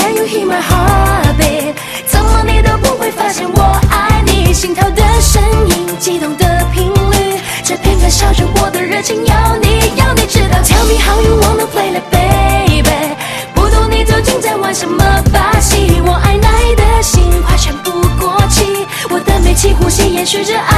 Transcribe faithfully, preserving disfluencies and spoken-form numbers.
Can you hear my heartbeat？ 怎么你都不会发现我爱你？心跳的声音，激动的频率，这片刻烧着我的热情，要你要你知道。Tell me how you wanna play it, baby。不懂你究竟在玩什么把戏？我爱奶的心快喘不过气，我的煤气呼吸延续着爱。